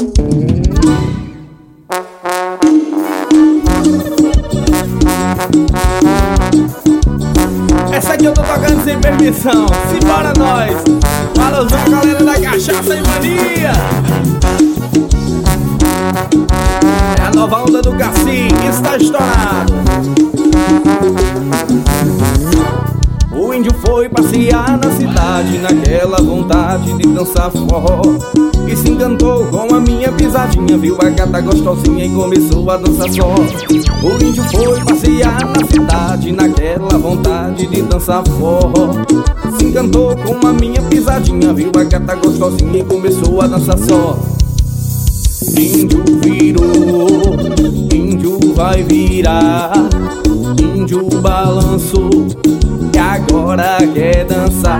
Essa aqui eu tô tocando sem permissão. Simbora nós. Valorzão, galera da Cachaça e Mania. É a nova onda do Cacique, está estourado. O índio foi passear na cidade, naquela vontade de dançar forró, e se encantou com a minha pisadinha. Viu a gata gostosinha e começou a dançar só. O índio foi passear na cidade, naquela vontade de dançar forró, se encantou com a minha pisadinha. Viu a gata gostosinha e começou a dançar só. Índio virou, índio vai virar, índio balançou e agora quer dançar.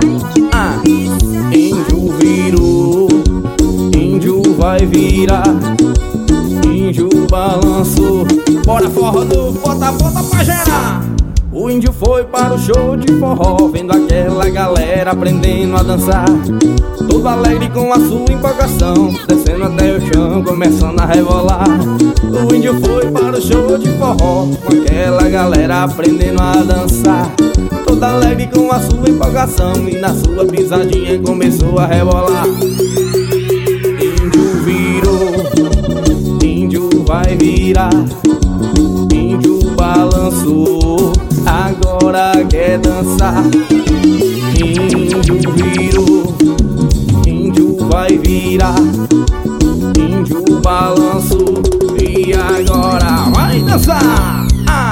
Índio virou, índio vai virar, índio balançou. Bora forró do bota pra gerar. O índio foi para o show de forró, vendo aquela galera aprendendo a dançar, todo alegre com a sua empolgação, descendo até o chão, começando a rebolar. O índio foi para o show de forró, com aquela galera aprendendo a dançar, todo alegre com a sua empolgação, e na sua pisadinha começou a rebolar. Índio virou, índio vai virar, índio balançou, agora quer dançar. Índio virou, índio vai virar, índio balançou e agora vai dançar.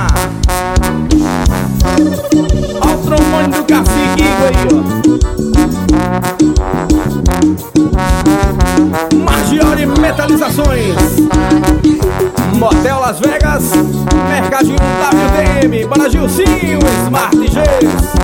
Olha o trombone do Cacique aí, ó. Margiori Metalizações, Motel Las Vegas, Mercadinho WTM, para Gilcinho Smart Gs.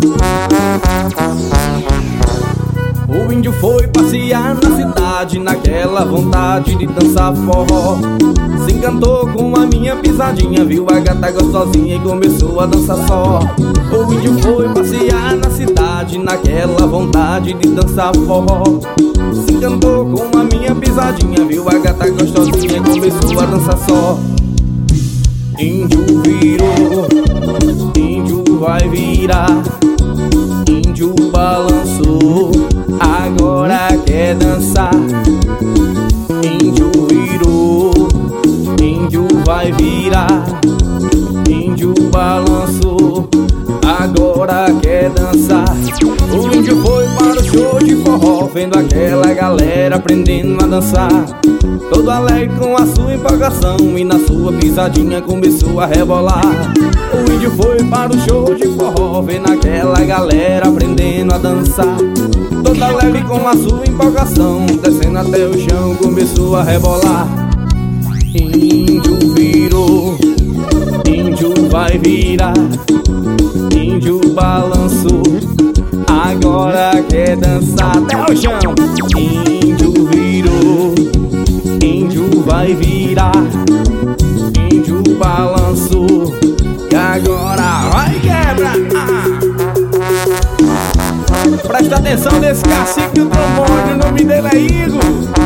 O índio foi passear na cidade, naquela vontade de dançar forró, se encantou com a minha pisadinha. Viu a gata gostosinha e começou a dançar só. O índio foi passear na cidade, naquela vontade de dançar forró, se encantou com a minha pisadinha. Viu a gata gostosinha e começou a dançar só. Índio virou, índio vai virar, índio balançou, agora quer dançar. Índio virou, índio vai virar, índio balançou, agora quer dançar. O índio foi para o show de forró, vendo aquela galera aprendendo a dançar, todo alegre com a sua empolgação, e na sua pisadinha começou a rebolar. O índio foi para o show de forró, vendo aquela galera aprendendo a dançar, todo alegre com a sua empolgação, descendo até o chão começou a rebolar. Índio virou, índio vai virar, índio balançou, agora quer dançar até o chão. Índio virou, índio vai virar, índio balançou e agora vai quebrar. Presta atenção nesse cacique do trombone, o nome dele é Igor.